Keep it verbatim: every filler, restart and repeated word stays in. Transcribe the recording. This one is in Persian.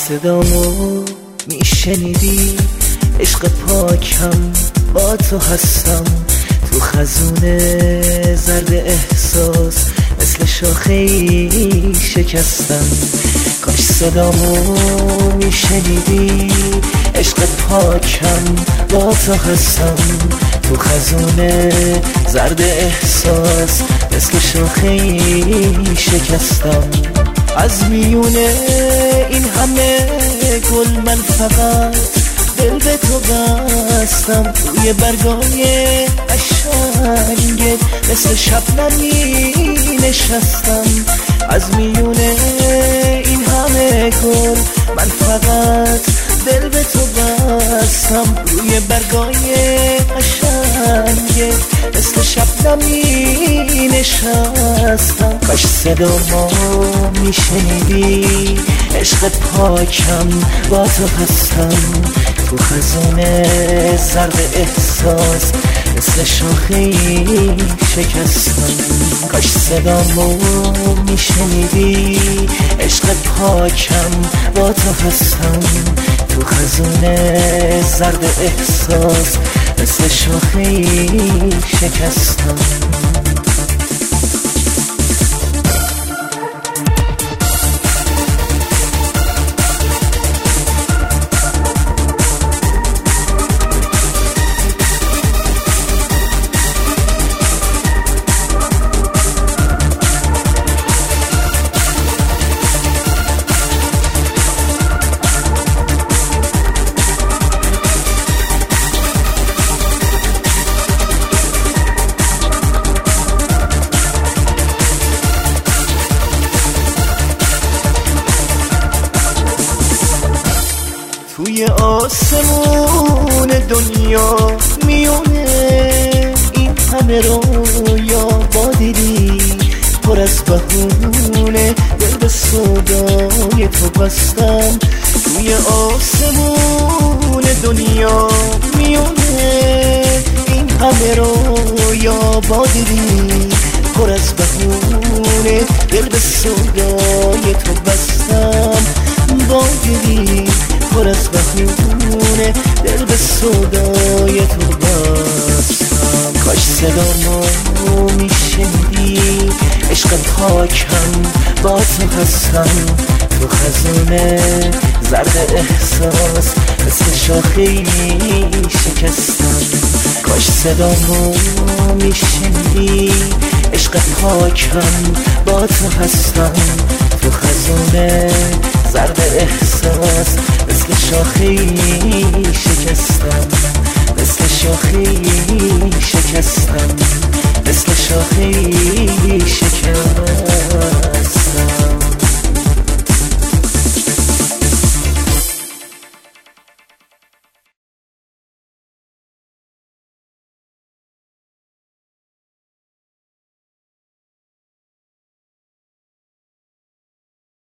صدامو میشنیدی؟ عشق پاکم با تو هستم، تو خزونه زرد احساس مثل شاخه‌ای شکستم. کاش صدامو میشنیدی؟ عشق پاکم با تو هستم، تو خزونه زرد احساس مثل شاخه‌ای شکستم. از میونه این همه گل من فقط دل به تو بستم، روی برگای قشنگت مثل شبنمی نشستم. از میونه این همه گل من فقط دل به تو بستم، روی برگای قشنگت مثل شبنمی نشستم. کاش صدامو میشنیدی؟ عشق پاکم با تو هستم، تو خزونه زرد احساس مثل شاخه‌ای شکستم. کاش صدامو میشنیدی؟ عشق پاکم با تو هستم، تو خزونه زرد احساس مثل شاخه‌ای شکستم. توی آسمون دنیا میونه این همه رویا با دیدی پر از بهونه، دل به سودای تو بستم. توی آسمون دنیا میونه این همه رویا با دیدی پر از بهونه، دل به سودای تو بستم. با دیدی پر از بهونه، دل به سودای تو بستم. کاش صدامو میشنیدی؟ عشق پاکم با تو هستم، تو خزونه زرد احساس مثل شاخه‌ای شکستم. کاش صدامو میشنیدی؟ عشق پاکم با تو هستم، تو خزونه زرد احساس مثل شاخه‌ای شکستم، مثل شاخه‌ای